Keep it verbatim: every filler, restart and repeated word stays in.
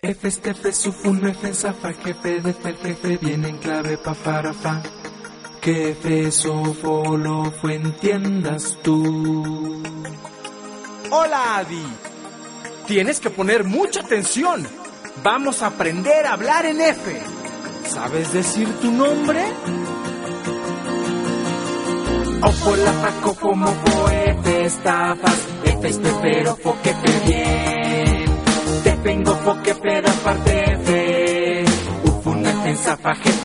F, F, Sufun, F, Zafa, Jefe, de F, Jefe, viene en clave pa, para, fa. Que F, Sofo, lo fue, entiendas tú. Hola, Adi. Tienes que poner mucha atención. Vamos a aprender a hablar en F. ¿Sabes decir tu nombre? Ofo, la, fa, cofo, mofo, F, estafas, F, espero, fo, que te bien. Te vengo, fo, que peda, parte F. Ufun, F, Zafa, Jefe,